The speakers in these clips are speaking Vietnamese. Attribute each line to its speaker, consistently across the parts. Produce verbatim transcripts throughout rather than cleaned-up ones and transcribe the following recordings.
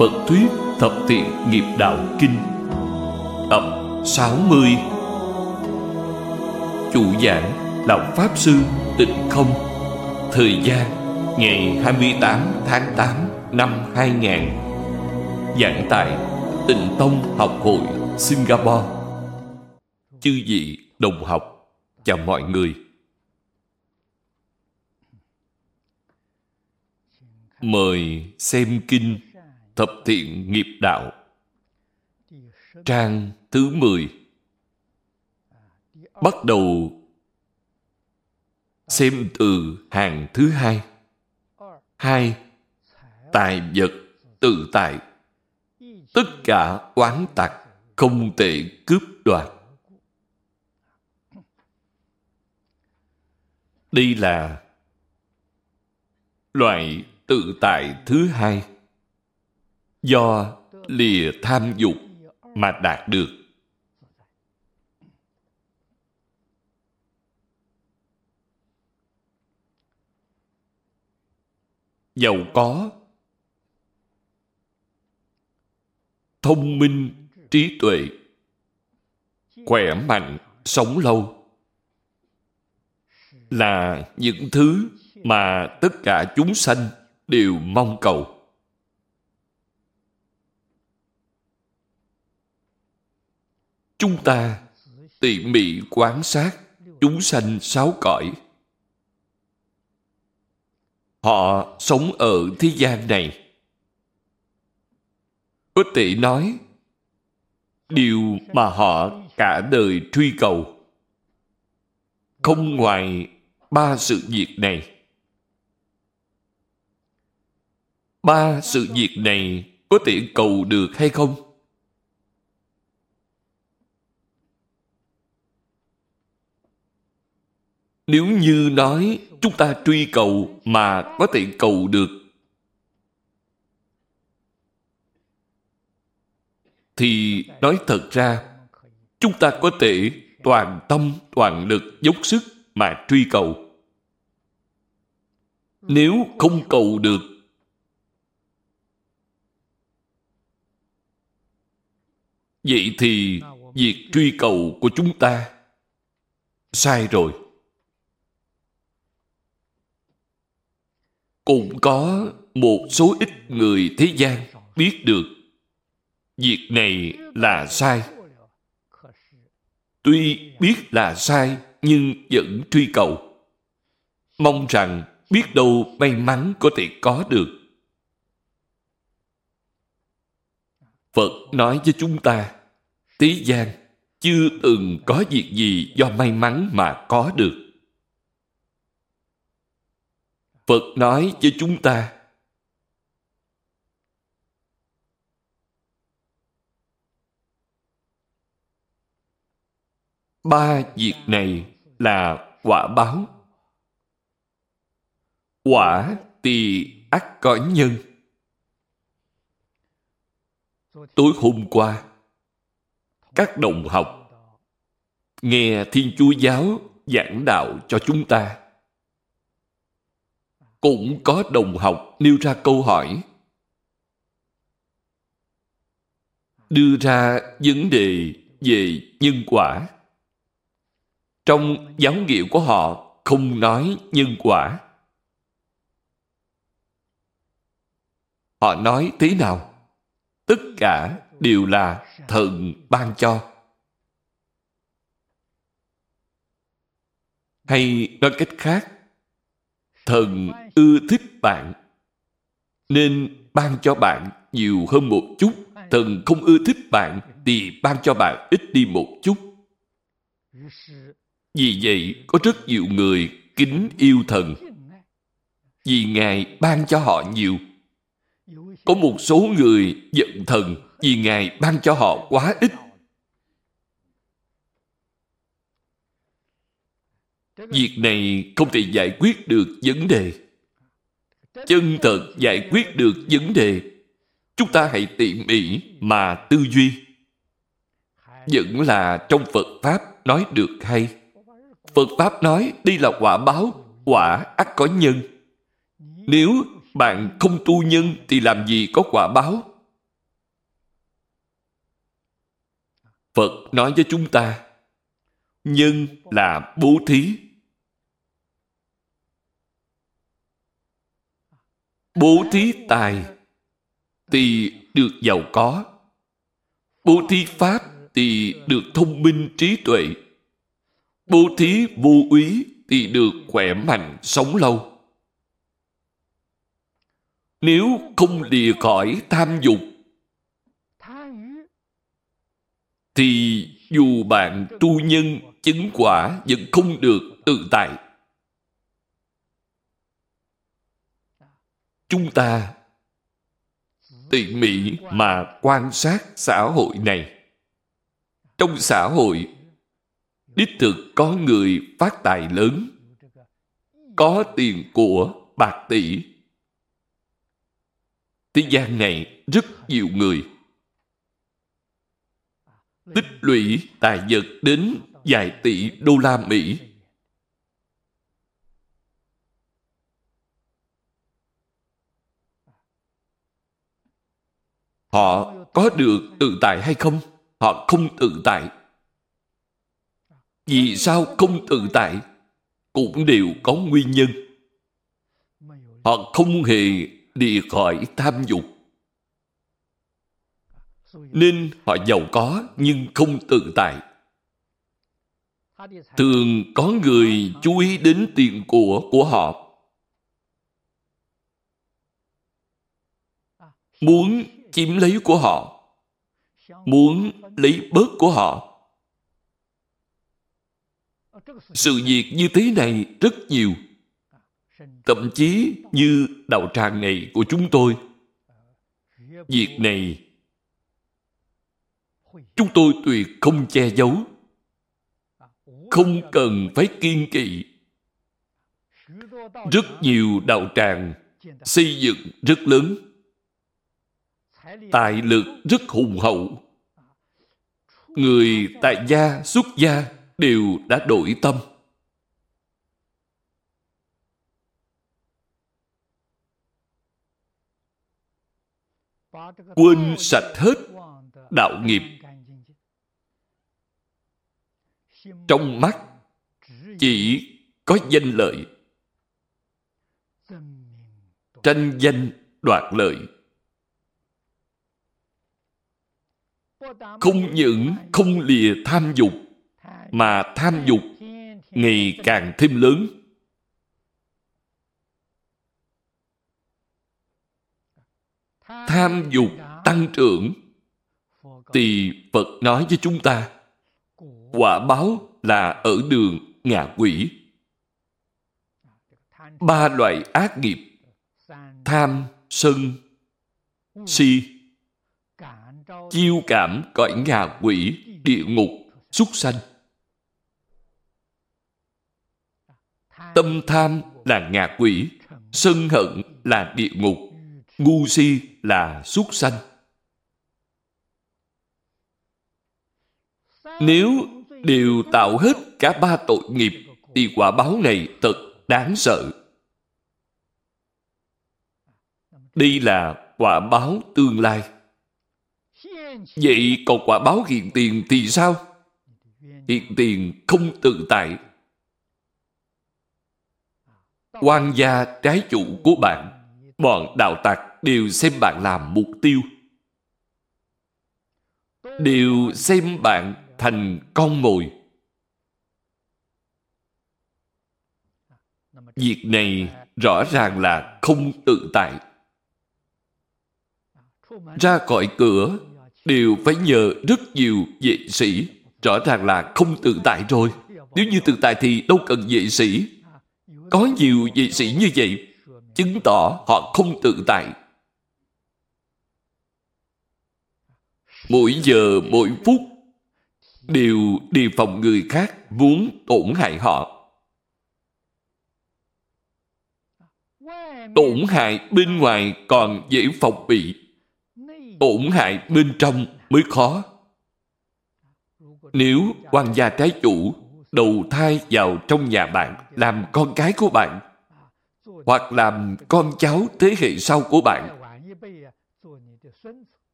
Speaker 1: Phật thuyết Thập Thiện Nghiệp Đạo Kinh tập sáu mươi. Chủ giảng Lão Pháp Sư Tịnh Không. Thời gian ngày hai mươi tám tháng tám năm hai nghìn. Giảng tại Tịnh Tông Học Hội Singapore. Chư vị đồng học, chào mọi người. Mời xem kinh Thập Thiện Nghiệp Đạo, trang thứ mười. Bắt đầu xem từ hàng thứ hai. Hai, tài vật tự tại, tất cả oán tặc không tệ cướp đoạt. Đây là loại tự tại thứ hai, do lìa tham dục mà đạt được. Giàu có, thông minh, trí tuệ, khỏe mạnh, sống lâu là những thứ mà tất cả chúng sanh đều mong cầu. Chúng ta tỉ mỉ quan sát chúng sanh sáu cõi. Họ sống ở thế gian này. Có thể nói, điều mà họ cả đời truy cầu không ngoài ba sự việc này. Ba sự việc này có thể cầu được hay không? Nếu như nói chúng ta truy cầu mà có thể cầu được, thì nói thật ra chúng ta có thể toàn tâm toàn lực dốc sức mà truy cầu. Nếu không cầu được, vậy thì việc truy cầu của chúng ta sai rồi. Cũng có một số ít người thế gian biết được việc này là sai. Tuy biết là sai nhưng vẫn truy cầu, mong rằng biết đâu may mắn có thể có được. Phật nói với chúng ta, thế gian chưa từng có việc gì do may mắn mà có được. Phật nói với chúng ta, ba việc này là quả báo. Quả thì ắt có nhân. Tối hôm qua, các đồng học nghe Thiên Chúa Giáo giảng đạo cho chúng ta. Cũng có đồng học nêu ra câu hỏi, đưa ra vấn đề về nhân quả. Trong giáo nghĩa của họ không nói nhân quả. Họ nói thế nào? Tất cả đều là thần ban cho. Hay nói cách khác, thần ưa thích bạn nên ban cho bạn nhiều hơn một chút. Thần không ưa thích bạn thì ban cho bạn ít đi một chút. Vì vậy có rất nhiều người kính yêu thần, vì Ngài ban cho họ nhiều. Có một số người giận thần vì Ngài ban cho họ quá ít. Việc này không thể giải quyết được vấn đề. Chân thật giải quyết được vấn đề, chúng ta hãy tỉ mỉ mà tư duy. Vẫn là trong Phật Pháp nói được hay. Phật Pháp nói đây là quả báo, quả ắt có nhân. Nếu bạn không tu nhân thì làm gì có quả báo? Phật nói với chúng ta, nhân là bố thí. Bố thí tài thì được giàu có. Bố thí pháp thì được thông minh trí tuệ. Bố thí vô úy thì được khỏe mạnh sống lâu. Nếu không lìa khỏi tham dục thì dù bạn tu nhân chứng quả vẫn không được tự tại. Chúng ta tỉ mỉ mà quan sát xã hội này. Trong xã hội, đích thực có người phát tài lớn, có tiền của bạc tỷ. Thế gian này rất nhiều người tích lũy tài vật đến vài tỷ đô la Mỹ. Họ có được tự tại hay không? Họ không tự tại. Vì sao không tự tại? Cũng đều có nguyên nhân. Họ không hề lìa khỏi tham dục, nên họ giàu có nhưng không tự tại. Thường có người chú ý đến tiền của của họ, muốn chiếm lấy của họ, muốn lấy bớt của họ. Sự việc như thế này rất nhiều. Thậm chí như đạo tràng này của chúng tôi, việc này chúng tôi tuyệt không che giấu, không cần phải kiêng kỵ. Rất nhiều đạo tràng xây dựng rất lớn, tài lực rất hùng hậu. Người tại gia, xuất gia đều đã đổi tâm. Quên sạch hết đạo nghiệp. Trong mắt chỉ có danh lợi, tranh danh đoạt lợi. Không những không lìa tham dục, mà tham dục ngày càng thêm lớn. Tham dục tăng trưởng thì Phật nói với chúng ta, quả báo là ở đường ngạ quỷ. Ba loại ác nghiệp: tham, sân, si, chiêu cảm cõi ngạ quỷ, địa ngục, súc sanh. Tâm tham là ngạ quỷ, sân hận là địa ngục, ngu si là súc sanh. Nếu đều tạo hết cả ba tội nghiệp thì quả báo này thật đáng sợ. Đây là quả báo tương lai. Vậy còn quả báo hiện tiền thì sao? Hiện tiền không tự tại. Quan gia trái chủ của bạn, bọn đạo tặc đều xem bạn làm mục tiêu, đều xem bạn thành con mồi. Việc này rõ ràng là không tự tại. Ra khỏi cửa đều phải nhờ rất nhiều vệ sĩ. Rõ ràng là không tự tại rồi. Nếu như tự tại thì đâu cần vệ sĩ. Có nhiều vệ sĩ như vậy, chứng tỏ họ không tự tại. Mỗi giờ mỗi phút đều đề phòng người khác muốn tổn hại họ. Tổn hại bên ngoài còn dễ phòng bị, tổn hại bên trong mới khó. Nếu quan gia trái chủ đầu thai vào trong nhà bạn, làm con cái của bạn, hoặc làm con cháu thế hệ sau của bạn,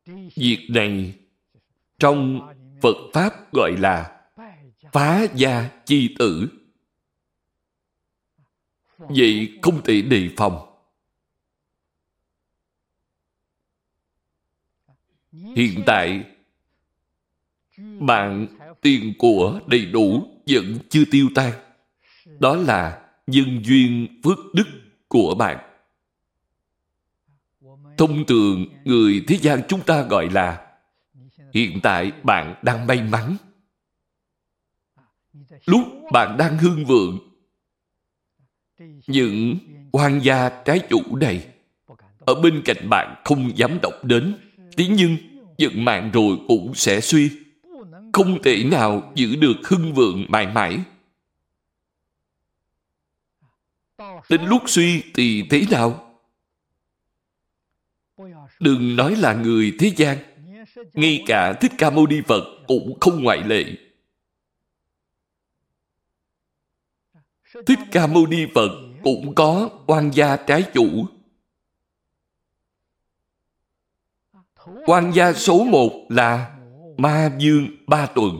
Speaker 1: Việc này trong Phật Pháp gọi là phá gia chi tử. Vậy không thể đề phòng. Hiện tại, bạn tiền của đầy đủ vẫn chưa tiêu tan. Đó là nhân duyên phước đức của bạn. Thông thường, người thế gian chúng ta gọi là hiện tại bạn đang may mắn. Lúc bạn đang hưng vượng, những oan gia trái chủ này ở bên cạnh bạn không dám động đến. Thế nhưng vận mạng rồi cũng sẽ suy, không thể nào giữ được hưng vượng mãi mãi. Đến lúc suy thì thế nào? Đừng nói là người thế gian, ngay cả Thích Ca Mâu Ni Phật cũng không ngoại lệ. Thích Ca Mâu Ni Phật cũng có oan gia trái chủ. Oan gia số một là Ma Vương Ba Tuần.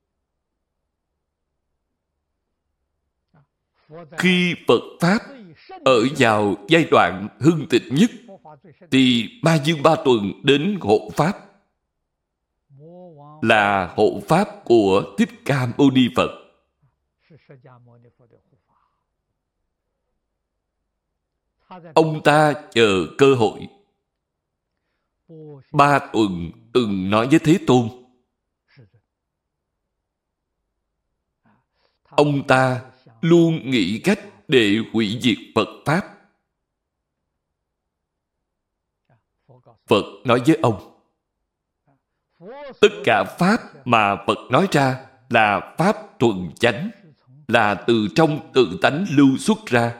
Speaker 1: Khi Phật Pháp ở vào giai đoạn hưng thịnh nhất, thì Ma Vương Ba Tuần đến hộ Pháp, là hộ Pháp của Thích Ca Mâu Ni Phật. Ông ta chờ cơ hội. Ba Tuần từng nói với Thế Tôn, ông ta luôn nghĩ cách để hủy diệt Phật Pháp. Phật nói với ông, tất cả Pháp mà Phật nói ra là Pháp thuần chánh, là từ trong tự tánh lưu xuất ra.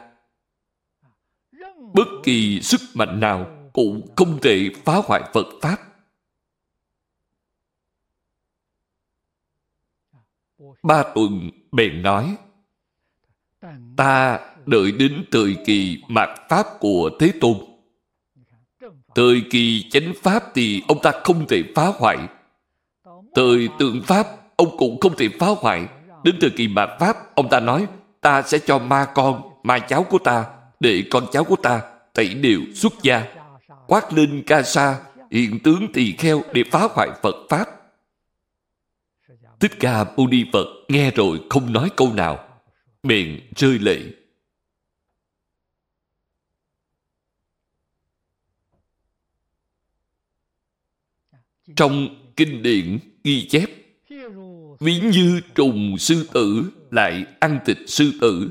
Speaker 1: Bất kỳ sức mạnh nào cũng không thể phá hoại Phật Pháp. Ba Tuần bèn nói, ta đợi đến thời kỳ mạt Pháp của Thế Tôn. Thời kỳ chánh Pháp thì ông ta không thể phá hoại. Thời tượng Pháp ông cũng không thể phá hoại. Đến thời kỳ mạt Pháp, ông ta nói, ta sẽ cho ma con, ma cháu của ta, để con cháu của ta thảy đều xuất gia, quát lên ca sa, hiện tướng tỳ kheo để phá hoại Phật Pháp. Thích Ca Mâu Ni Phật nghe rồi không nói câu nào, bèn rơi lệ. Trong kinh điển ghi chép, ví như trùng sư tử lại ăn thịt sư tử.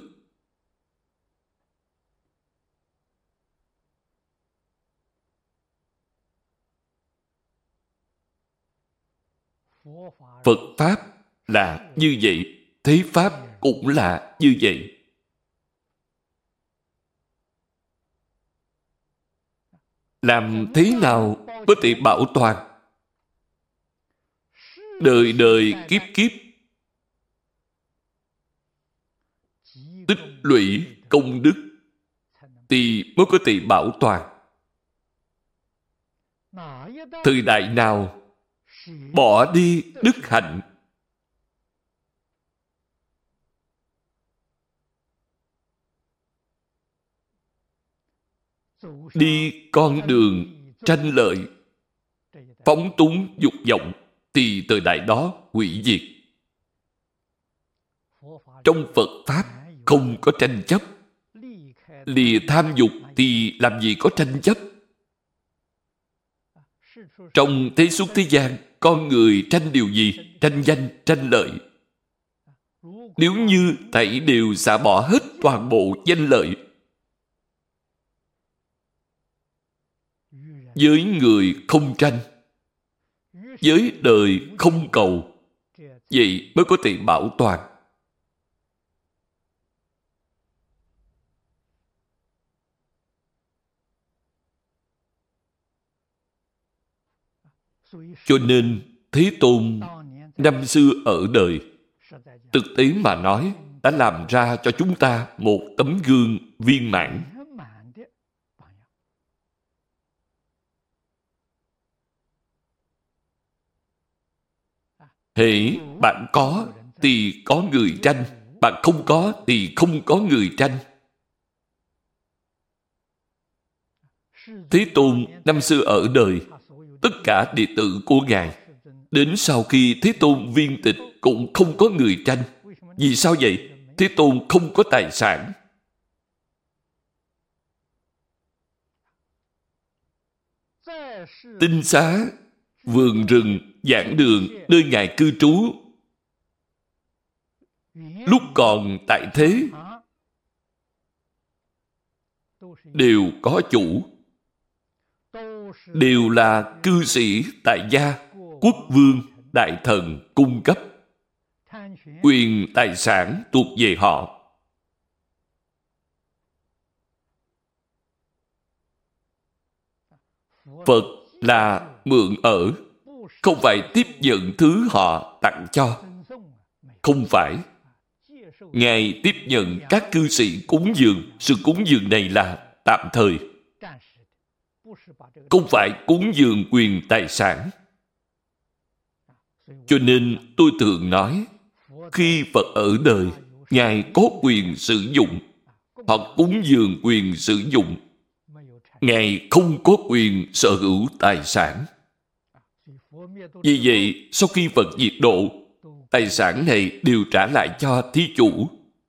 Speaker 1: Phật Pháp là như vậy, thế Pháp cũng là như vậy. Làm thế nào có thể bảo toàn? Đời đời kiếp kiếp tích lũy công đức thì mới có thể bảo toàn. Thời đại nào bỏ đi đức hạnh, đi con đường tranh lợi, phóng túng dục vọng, thì thời đại đó hủy diệt. Trong Phật Pháp không có tranh chấp. Lìa tham dục thì làm gì có tranh chấp? Trong thế xuất thế gian, con người tranh điều gì? Tranh danh, tranh lợi. Nếu như thảy đều xả bỏ hết toàn bộ danh lợi, với người không tranh, với đời không cầu, vậy mới có thể bảo toàn. Cho nên Thế Tôn năm xưa ở đời, thực tế mà nói, đã làm ra cho chúng ta một tấm gương viên mãn. Hễ bạn có thì có người tranh, bạn không có thì không có người tranh. Thế Tôn năm xưa ở đời, tất cả đệ tử của Ngài, đến sau khi Thế Tôn viên tịch cũng không có người tranh. Vì sao vậy? Thế Tôn không có tài sản. Tinh xá, vườn rừng, giảng đường, nơi Ngài cư trú, lúc còn tại thế, đều có chủ, đều là cư sĩ tại gia, quốc vương, đại thần cung cấp. Quyền tài sản thuộc về họ. Phật là mượn ở, không phải tiếp nhận thứ họ tặng cho. Không phải. Ngài tiếp nhận các cư sĩ cúng dường. Sự cúng dường này là tạm thời, không phải cúng dường quyền tài sản. Cho nên tôi thường nói, khi Phật ở đời, Ngài có quyền sử dụng, hoặc cúng dường quyền sử dụng. Ngài không có quyền sở hữu tài sản. Vì vậy, sau khi Phật diệt độ, tài sản này đều trả lại cho thí chủ.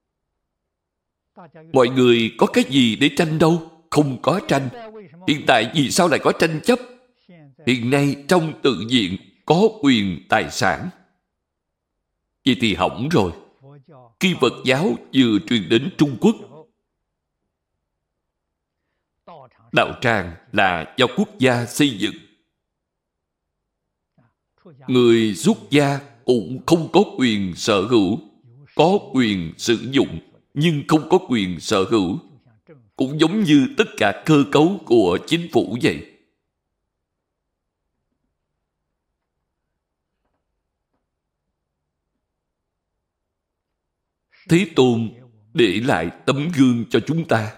Speaker 1: Mọi người có cái gì để tranh đâu? Không có tranh. Hiện tại vì sao lại có tranh chấp? Hiện nay trong tự viện có quyền tài sản. Vậy thì hỏng rồi. Khi Phật giáo vừa truyền đến Trung Quốc, đạo tràng là do quốc gia xây dựng. Người xuất gia cũng không có quyền sở hữu, có quyền sử dụng, nhưng không có quyền sở hữu. Cũng giống như tất cả cơ cấu của chính phủ vậy. Thế Tôn để lại tấm gương cho chúng ta.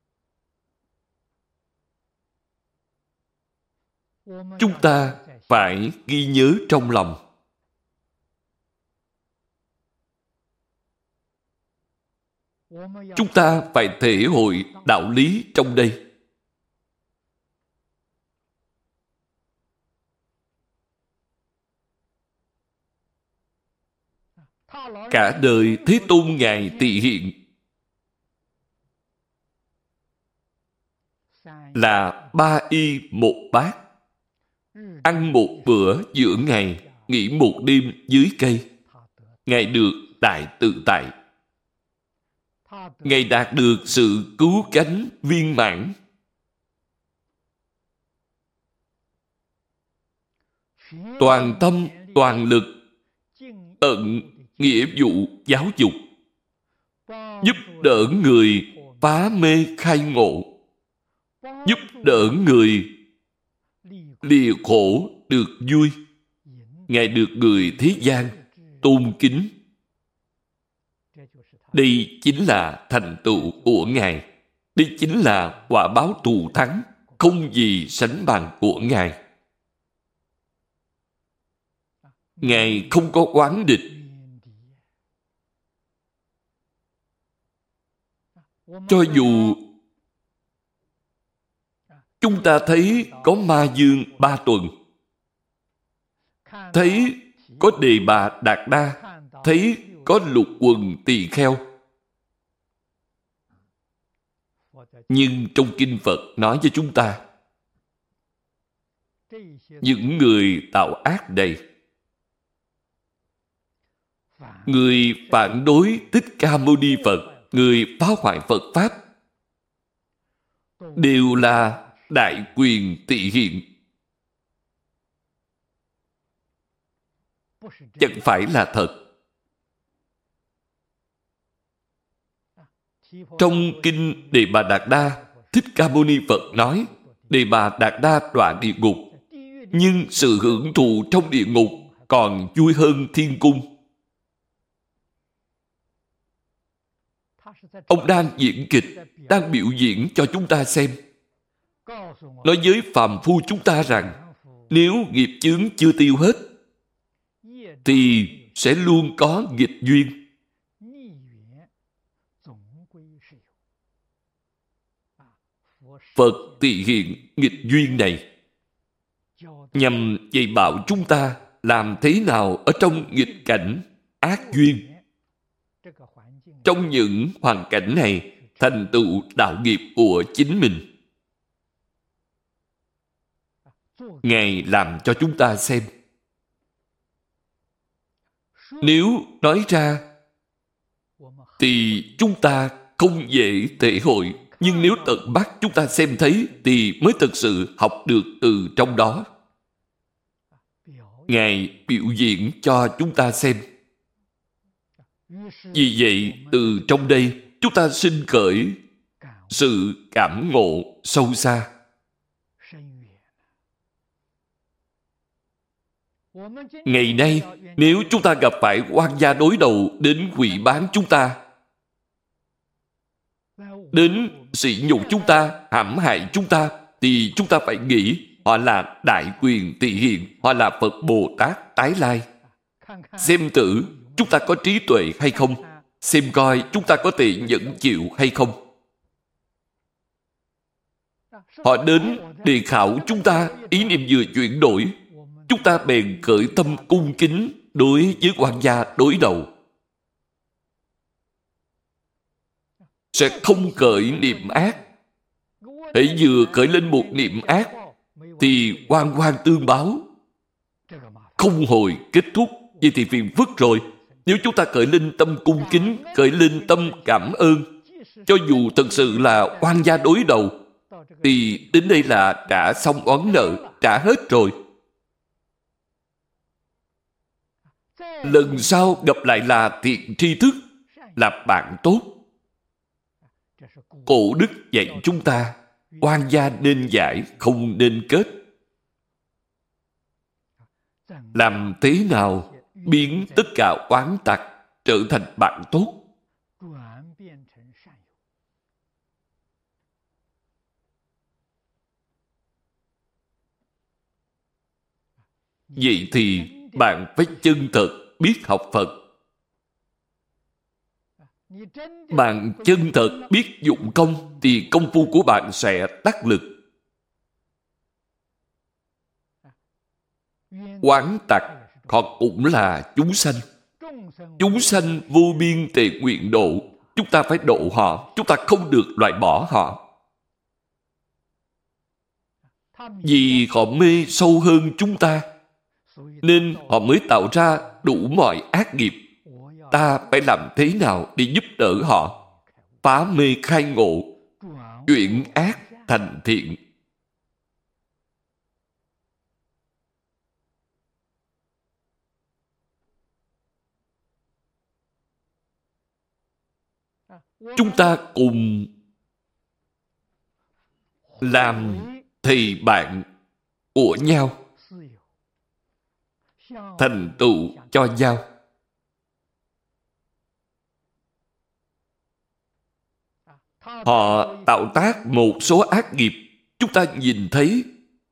Speaker 1: Chúng ta phải ghi nhớ trong lòng. Chúng ta phải thể hội đạo lý trong đây. Cả đời Thế Tôn Ngài tỳ hiện là ba y một bát, ăn một bữa giữa ngày, nghỉ một đêm dưới cây. Ngài được đại tự tại. Ngài đạt được sự cứu cánh viên mãn. Toàn tâm, toàn lực, tận nghĩa vụ giáo dục, giúp đỡ người phá mê khai ngộ, giúp đỡ người lìa khổ được vui. Ngài được người thế gian tôn kính. Đây chính là thành tựu của Ngài. Đây chính là quả báo thù thắng không gì sánh bằng của Ngài. Ngài không có oán địch. Cho dù chúng ta thấy có ma dương ba tuần, thấy có đề bà đạt đa, thấy có lục quần tỳ kheo, nhưng trong kinh Phật nói với chúng ta, những người tạo ác này, người phản đối Thích Ca Mâu Ni Phật, người phá hoại Phật Pháp, đều là đại quyền tỳ hiện. Chẳng phải là thật. Trong kinh Đề Bà Đạt Đa, Thích Ca Mâu Ni Phật nói, Đề Bà Đạt Đa đọa địa ngục, nhưng sự hưởng thụ trong địa ngục còn vui hơn thiên cung. Ông đang diễn kịch, đang biểu diễn cho chúng ta xem. Nói với phàm phu chúng ta rằng, nếu nghiệp chướng chưa tiêu hết, thì sẽ luôn có nghịch duyên. Phật tỳ hiện nghịch duyên này nhằm dạy bảo chúng ta làm thế nào ở trong nghịch cảnh ác duyên, trong những hoàn cảnh này thành tựu đạo nghiệp của chính mình. Ngài làm cho chúng ta xem. Nếu nói ra thì chúng ta không dễ thể hội, nhưng nếu tận mắt chúng ta xem thấy thì mới thực sự học được từ trong đó. Ngài biểu diễn cho chúng ta xem. Vì vậy, từ trong đây chúng ta sinh khởi sự cảm ngộ sâu xa. Ngày nay, nếu chúng ta gặp phải oan gia đối đầu đến quỵ bán chúng ta, đến sỉ nhục chúng ta, hãm hại chúng ta, thì chúng ta phải nghĩ họ là đại quyền tỳ hiện, họ là Phật Bồ Tát tái lai. Xem thử chúng ta có trí tuệ hay không, xem coi chúng ta có thể nhẫn chịu hay không. Họ đến đề khảo chúng ta, ý niệm vừa chuyển đổi, chúng ta bèn khởi tâm cung kính đối với oan gia đối đầu. Sẽ không khởi niệm ác. Hãy vừa khởi lên một niệm ác thì oan oan tương báo, không hồi kết thúc. Vậy thì phiền phức rồi. Nếu chúng ta khởi lên tâm cung kính, khởi lên tâm cảm ơn, cho dù thật sự là oan gia đối đầu, thì đến đây là trả xong oán nợ, trả hết rồi. Lần sau gặp lại là thiện tri thức, là bạn tốt. Cổ đức dạy chúng ta, oan gia nên giải, không nên kết. Làm thế nào biến tất cả oán tặc trở thành bạn tốt? Vậy thì bạn phải chân thật biết học Phật. Bạn chân thật biết dụng công thì công phu của bạn sẽ đắc lực. Oán tặc họ cũng là chúng sanh. Chúng sanh vô biên tề nguyện độ. Chúng ta phải độ họ. Chúng ta không được loại bỏ họ. Vì họ mê sâu hơn chúng ta, nên họ mới tạo ra đủ mọi ác nghiệp. Ta phải làm thế nào để giúp đỡ họ phá mê khai ngộ, chuyển ác thành thiện? Chúng ta cùng làm thầy bạn của nhau, thành tựu cho nhau. Họ tạo tác một số ác nghiệp, chúng ta nhìn thấy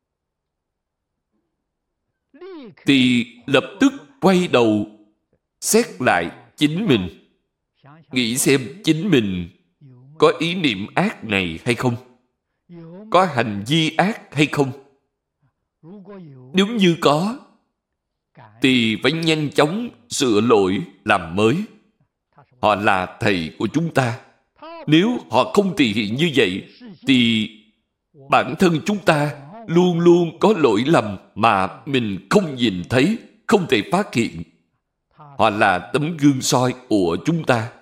Speaker 1: thì lập tức quay đầu xét lại chính mình, nghĩ xem chính mình có ý niệm ác này hay không, có hành vi ác hay không. Nếu như có thì phải nhanh chóng sửa lỗi làm mới. Họ là thầy của chúng ta. Nếu họ không thể hiện như vậy thì bản thân chúng ta luôn luôn có lỗi lầm mà mình không nhìn thấy, không thể phát hiện. Họ là tấm gương soi của chúng ta.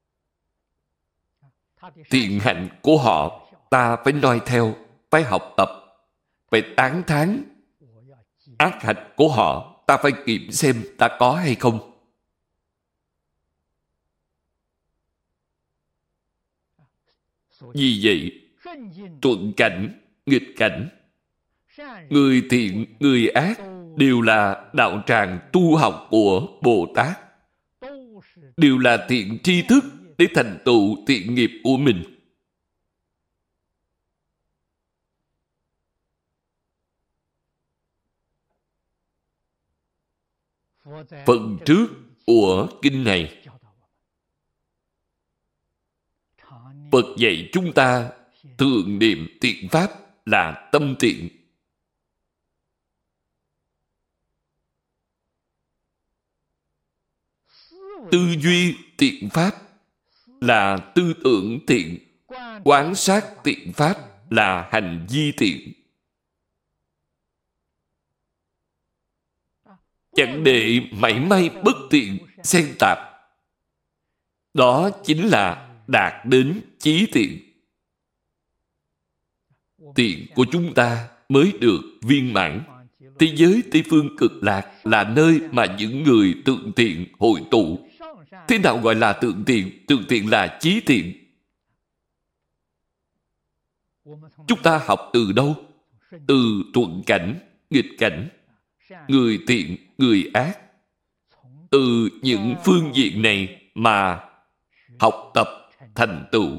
Speaker 1: Thiện hạnh của họ ta phải noi theo, phải học tập, phải tán thán. Ác hạnh của họ ta phải kiểm xem ta có hay không. Vì vậy, thuận cảnh, nghịch cảnh, người thiện, người ác đều là đạo tràng tu học của Bồ Tát, đều là thiện tri thức để thành tựu thiện nghiệp của mình. phần trước của kinh này, Phật dạy chúng ta thường niệm thiện pháp là tâm thiện. Tư duy thiện pháp là tư tưởng thiện. Quán sát thiện pháp là hành vi thiện. Chẳng để mảy may bất thiện xen tạp. Đó chính là đạt đến chí thiện. Thiện của chúng ta mới được viên mãn. Thế giới Tây Phương Cực Lạc là nơi mà những người tượng thiện hội tụ. Thế nào gọi là tượng thiện? Tượng thiện là chí thiện. Chúng ta học từ đâu? Từ thuận cảnh, nghịch cảnh, người thiện, người ác. Từ những phương diện này mà học tập thành tựu.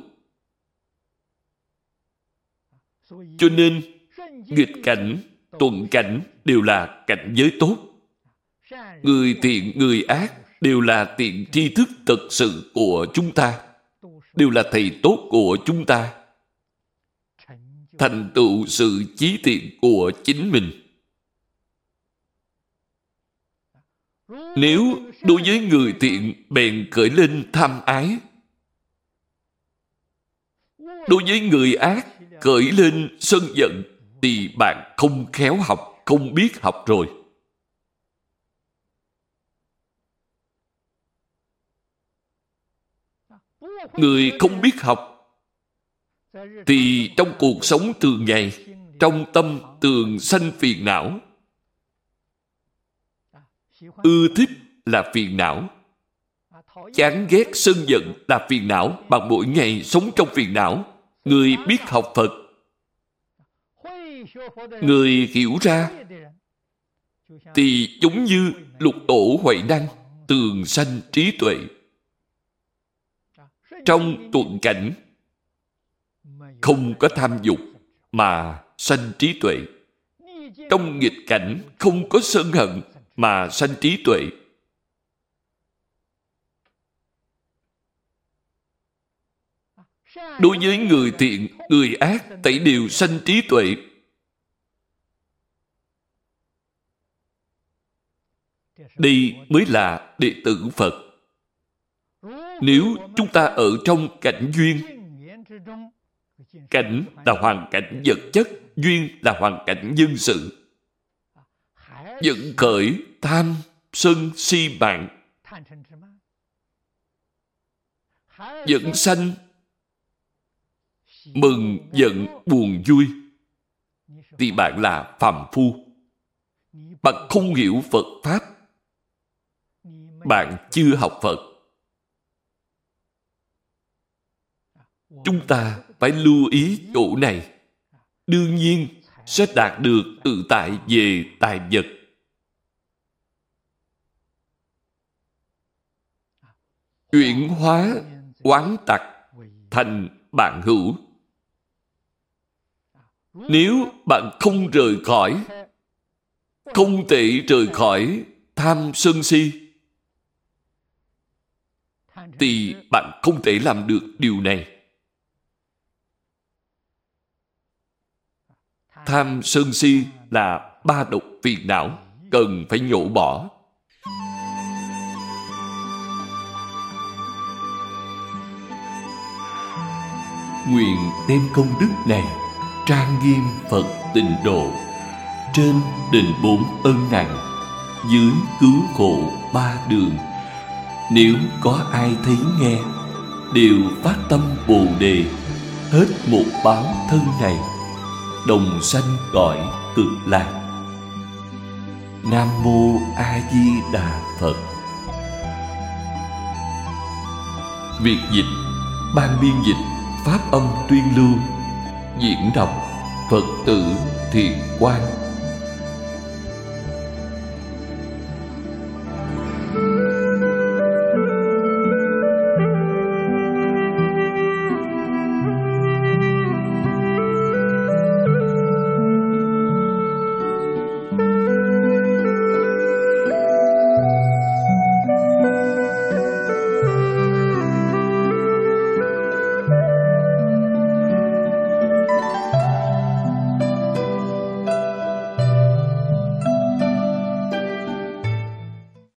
Speaker 1: Cho nên nghịch cảnh, thuận cảnh đều là cảnh giới tốt. Người thiện, người ác đều là thiện tri thức thực sự của chúng ta, đều là thầy tốt của chúng ta, thành tựu sự chí thiện của chính mình. Nếu đối với người thiện bèn khởi lên tham ái, đối với người ác khởi lên sân giận, thì bạn không khéo học, không biết học rồi. Người không biết học thì trong cuộc sống thường ngày, trong tâm thường sanh phiền não. Ưa thích là phiền não, chán ghét sân giận là phiền não. Bạn mỗi ngày sống trong phiền não. Người biết học Phật, người hiểu ra, thì giống như lục tổ Huệ Năng, tường sanh trí tuệ. Trong thuận cảnh không có tham dục mà sanh trí tuệ. Trong nghịch cảnh không có sân hận mà sanh trí tuệ. Đối với người thiện, người ác tẩy đều sanh trí tuệ. Đây mới là đệ tử Phật. Nếu chúng ta ở trong cảnh duyên, cảnh là hoàn cảnh vật chất, duyên là hoàn cảnh nhân sự, vẫn khởi tham, sân, si mạng, vẫn sanh mừng, giận, buồn, vui, thì bạn là phàm phu. Bạn không hiểu Phật Pháp, bạn chưa học Phật. Chúng ta phải lưu ý chỗ này. Đương nhiên sẽ đạt được tự tại về tài vật. Chuyển hóa oán tặc thành bạn hữu. Nếu bạn không rời khỏi, không thể rời khỏi tham sân si, thì bạn không thể làm được điều này. Tham sân si là ba độc phiền não, cần phải nhổ bỏ. Nguyện đem công đức này trang nghiêm Phật tịnh độ, trên đền bốn ân nặng, dưới cứu khổ ba đường. Nếu có ai thấy nghe, đều phát tâm Bồ Đề, hết một báo thân này, đồng sanh cõi Cực Lạc. Nam Mô A Di Đà Phật. Việc dịch, ban biên dịch Pháp âm tuyên lưu, diễn đọc Phật tử Thiện Quang.